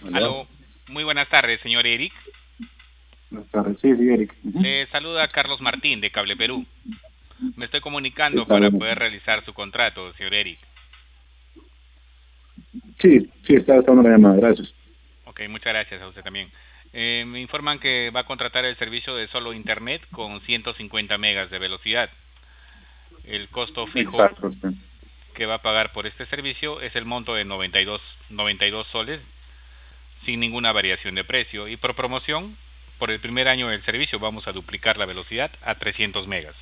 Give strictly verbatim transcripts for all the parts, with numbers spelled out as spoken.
¿Aló? Aló, muy buenas tardes, señor Eric. Buenas tardes. Sí, sí, Eric. Ujú. Le saluda Carlos Martín de Cable Perú. Me estoy ¿Qué comunicando tal? para Buenas poder tardes. realizar su contrato, señor Eric. Sí, sí, está estaba una llamada, gracias. Ok, muchas gracias a usted también. Eh, me informan que va a contratar el servicio de solo Internet con ciento cincuenta megas de velocidad. El costo fijo Exacto, sí. que va a pagar por este servicio es el monto de noventa y dos, noventa y dos soles sin ninguna variación de precio. Y por promoción, por el primer año del servicio vamos a duplicar la velocidad a trescientos megas.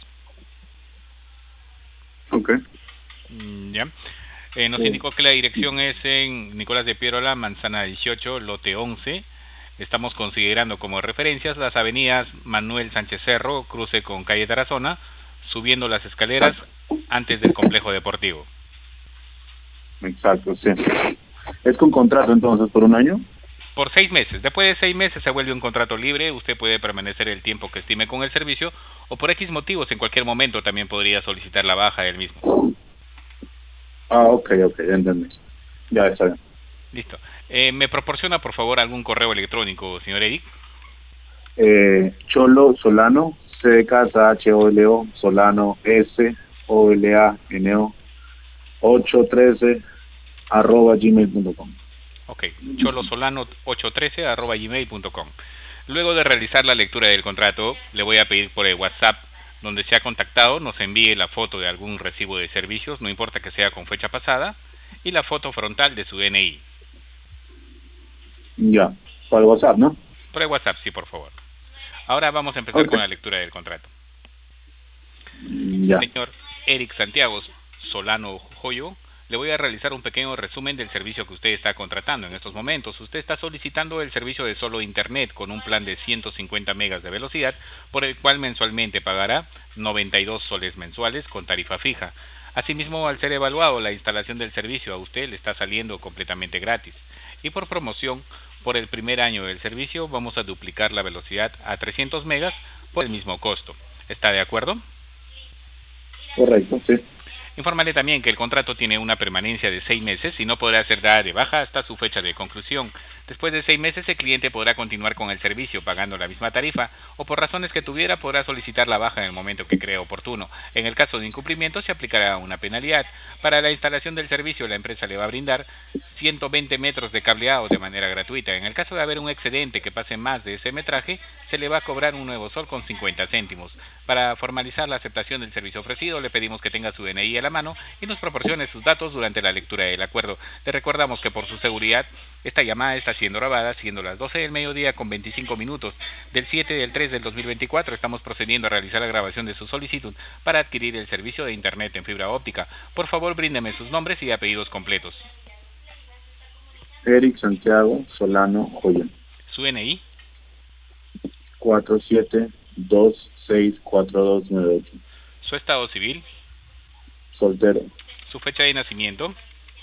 Ok. Mm, ¿Ya? Eh, nos Sí. indicó que la dirección es en Nicolás de Piérola, Manzana dieciocho, lote once. Estamos considerando como referencias las avenidas Manuel Sánchez Cerro, cruce con calle Tarazona, subiendo las escaleras Exacto, antes del complejo deportivo. exacto, sí. Es con contrato entonces por un año. Por seis meses. Después de seis meses se vuelve un contrato libre. Usted puede permanecer el tiempo que estime con el servicio o por X motivos en cualquier momento también podría solicitar la baja del mismo. Ah, ok, ok, ya entendí. Ya está bien. Listo. Eh, ¿Me proporciona por favor algún correo electrónico, señor Eric? Eh, Cholo Solano, C de casa, H O L O, Solano, S O L A N O, ocho trece arroba gmail punto com. Ok, cholosolano ochocientos trece arroba gmail punto com. Luego de realizar la lectura del contrato, le voy a pedir por el WhatsApp donde se ha contactado, nos envíe la foto de algún recibo de servicios, no importa que sea con fecha pasada, y la foto frontal de su D N I. Ya, por WhatsApp, ¿no? Por el WhatsApp, sí, por favor. Ahora vamos a empezar Ok. con la lectura del contrato. Ya. Señor Eric Santiago Solano Joyo, le voy a realizar un pequeño resumen del servicio que usted está contratando en estos momentos. Usted está solicitando el servicio de solo Internet con un plan de ciento cincuenta megas de velocidad, por el cual mensualmente pagará noventa y dos soles mensuales con tarifa fija. Asimismo, al ser evaluado, la instalación del servicio a usted le está saliendo completamente gratis. Y por promoción, por el primer año del servicio, vamos a duplicar la velocidad a trescientos megas por el mismo costo. ¿Está de acuerdo? Correcto, sí. Infórmale también que el contrato tiene una permanencia de seis meses y no podrá ser dada de baja hasta su fecha de conclusión. Después de seis meses el cliente podrá continuar con el servicio pagando la misma tarifa o por razones que tuviera podrá solicitar la baja en el momento que cree oportuno. En el caso de incumplimiento se aplicará una penalidad. Para la instalación del servicio la empresa le va a brindar ciento veinte metros de cableado de manera gratuita. En el caso de haber un excedente que pase más de ese metraje, se le va a cobrar un nuevo sol con cincuenta céntimos. Para formalizar la aceptación del servicio ofrecido, le pedimos que tenga su D N I a la mano y nos proporcione sus datos durante la lectura del acuerdo. Le recordamos que por su seguridad, esta llamada está siendo grabada, siendo las doce del mediodía con veinticinco minutos del siete del tres del dos mil veinticuatro. Estamos procediendo a realizar la grabación de su solicitud para adquirir el servicio de Internet en fibra óptica. Por favor, bríndeme sus nombres y apellidos completos. Eric Santiago Solano Joya. Su N I, cuatro siete dos seis cuatro dos nueve ocho. su estado civil, Soltero. su fecha de nacimiento,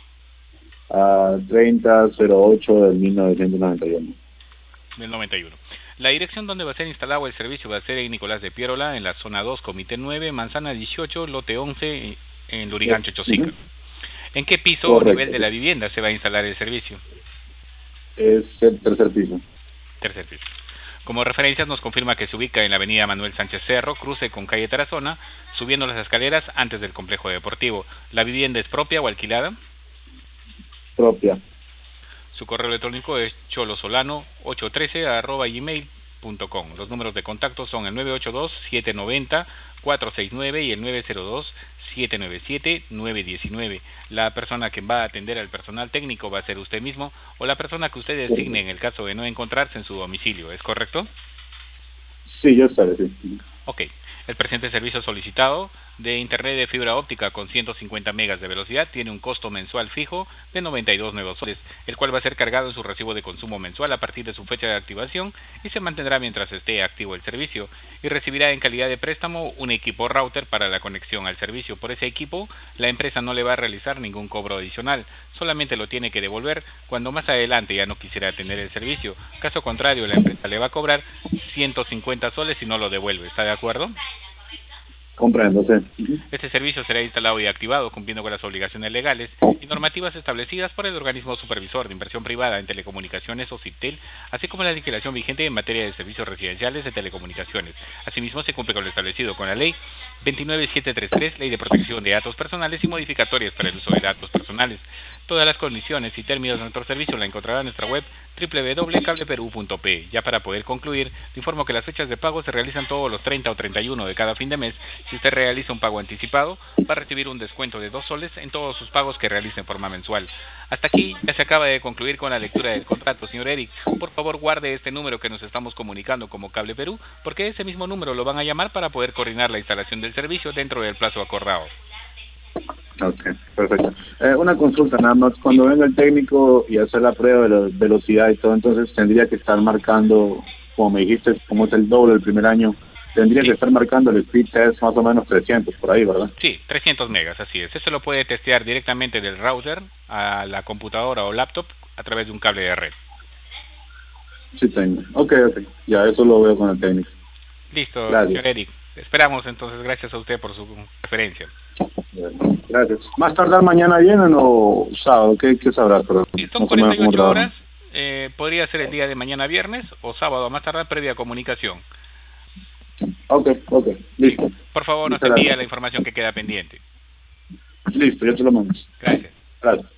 A treinta cero ocho del mil novecientos noventa y uno. del noventa y uno. La dirección donde va a ser instalado el servicio va a ser en Nicolás de Piérola, en la zona dos, Comité nueve, Manzana dieciocho, lote once, en Lurigancho, Chosica. Ujú. ¿En qué piso o nivel Correcto, de sí. la vivienda se va a instalar el servicio? Es el tercer piso. Tercer piso. Como referencias nos confirma que se ubica en la avenida Manuel Sánchez Cerro, cruce con calle Tarazona, subiendo las escaleras antes del complejo deportivo. ¿La vivienda es propia o alquilada? Propia. Su correo electrónico es cholosolano ochocientos trece arroba gmail punto com. Los números de contacto son el nueve ocho dos siete nueve cero cuatro seis nueve y el nueve cero dos siete nueve siete nueve uno nueve. La persona que va a atender al personal técnico va a ser usted mismo o la persona que usted designe en el caso de no encontrarse en su domicilio. ¿Es correcto? Sí, yo estaré, sí. Ok. El presente servicio solicitado de Internet de fibra óptica con ciento cincuenta megas de velocidad tiene un costo mensual fijo de noventa y dos nuevos soles, el cual va a ser cargado en su recibo de consumo mensual a partir de su fecha de activación y se mantendrá mientras esté activo el servicio, y recibirá en calidad de préstamo un equipo router para la conexión al servicio. Por ese equipo, la empresa no le va a realizar ningún cobro adicional, solamente lo tiene que devolver cuando más adelante ya no quisiera tener el servicio. Caso contrario, la empresa le va a cobrar ciento cincuenta soles si no lo devuelve. ¿Está de acuerdo? Comprendo, sí. Este servicio será instalado y activado cumpliendo con las obligaciones legales y normativas establecidas por el organismo supervisor de inversión privada en telecomunicaciones o CITEL, así como la legislación vigente en materia de servicios residenciales de telecomunicaciones. Asimismo, se cumple con lo establecido con la Ley veintinueve mil setecientos treinta y tres, Ley de Protección de Datos Personales y modificatorias para el uso de datos personales. Todas las condiciones y términos de nuestro servicio la encontrará en nuestra web doble u doble u doble u punto cable perú punto pe. Ya para poder concluir, le informo que las fechas de pago se realizan todos los treinta o treinta y uno de cada fin de mes. Si usted realiza un pago anticipado, va a recibir un descuento de dos soles en todos sus pagos que realice en forma mensual. Hasta aquí ya se acaba de concluir con la lectura del contrato, señor Eric. Por favor, guarde este número que nos estamos comunicando como Cable Perú, porque ese mismo número lo van a llamar para poder coordinar la instalación del servicio dentro del plazo acordado. Ok, perfecto. Eh, una consulta nada más, cuando venga el técnico y hacer la prueba de la velocidad y todo, entonces tendría que estar marcando, como me dijiste, como es el doble el primer año, tendría Sí. que estar marcando el speed test más o menos trescientos por ahí, ¿verdad? Sí, trescientos megas, así es. Eso lo puede testear directamente del router a la computadora o laptop a través de un cable de red. Sí tengo. Ok, ok. Ya, eso lo veo con el técnico. Listo, Gracias. señor Eric. Esperamos entonces, gracias a usted por su referencia. Gracias. ¿Más tardar mañana vienen o sábado? ¿Qué, qué sabrás? Pero Sí, son más o cuarenta menos y cómo ocho trabajan. horas, eh, podría ser el día de mañana viernes o sábado a más tardar previa comunicación. Ok, ok. Listo. Por favor, nos Muchas envía gracias. la información que queda pendiente. Listo, yo te lo mando. Gracias. Gracias.